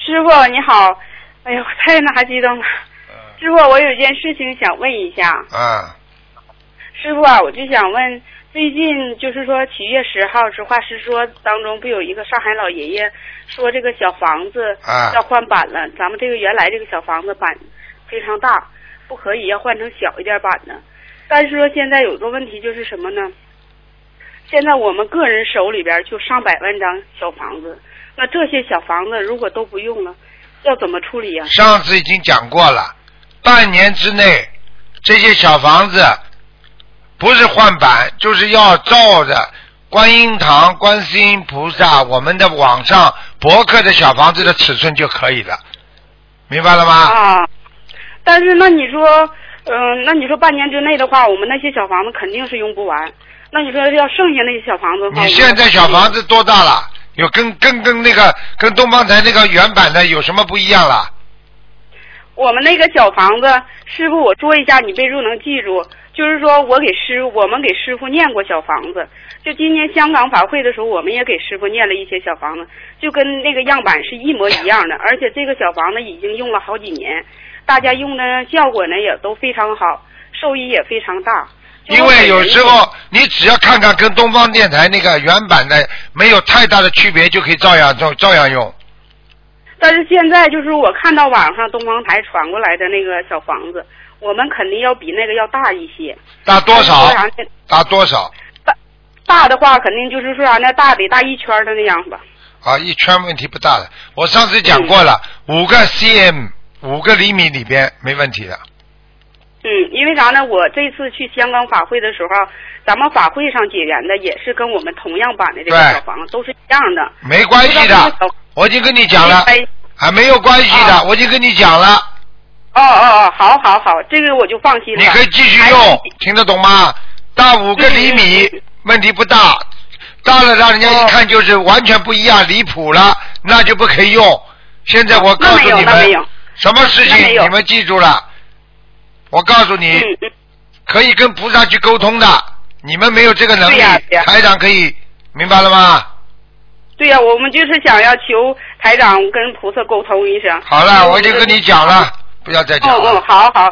师傅你好，哎呦，太拿激动了。师傅，我有一件事情想问一下。师傅啊，我就想问，最近就是说7月10号实话实说当中不有一个上海老爷爷说这个小房子要换板了，咱们这个原来这个小房子板非常大，不可以要换成小一点板的。但是说现在有个问题就是什么呢？现在我们个人手里边就上百万张小房子，那这些小房子如果都不用了，要怎么处理呀？ 上次已经讲过了，半年之内这些小房子不是换板，就是要照着观音堂、观世音菩萨我们的网上博客的小房子的尺寸就可以了，明白了吗？ 啊，但是那你说那你说半年之内的话，我们那些小房子肯定是用不完。那你说要剩下那些小房子的话， 你现在小房子多大了？有跟那个跟东方台那个原版的有什么不一样了？ 我们那个小房子，师傅我说一下，你备注能记住。就是说我们给师傅念过小房子，就今年香港法会的时候，我们也给师傅念了一些小房子，就跟那个样板是一模一样的，而且这个小房子已经用了好几年，大家用的效果呢也都非常好，受益也非常大。 因为有时候你只要看看跟东方电台那个原版的没有太大的区别，就可以照样用。 但是现在就是我看到网上东方台传过来的那个小房子，我们肯定要比那个要大一些。 大多少？大多少？ 大的话肯定就是说啥呢？大得大1圈的那样吧。 啊，1圈问题不大的。我上次讲过了，5个 cm，5个厘米里边没问题的。 因为啥呢？我这次去香港法会的时候，咱们法会上结缘的也是跟我们同样版的这个小房子都是一样的。 没关系的，我已经跟你讲了，还没有关系的，我已经跟你讲了。 好，这个我就放心了。 你可以继续用，听得懂吗？大5个厘米，问题不大，大了让人家一看就是完全不一样，离谱了，那就不可以用。现在我告诉你们，什么事情你们记住了。我告诉你，可以跟菩萨去沟通的，你们没有这个能力，台长可以，明白了吗？ 对呀，我们就是想要求台长跟菩萨沟通一声。 好了，我已经跟你讲了，不要再讲了。 好。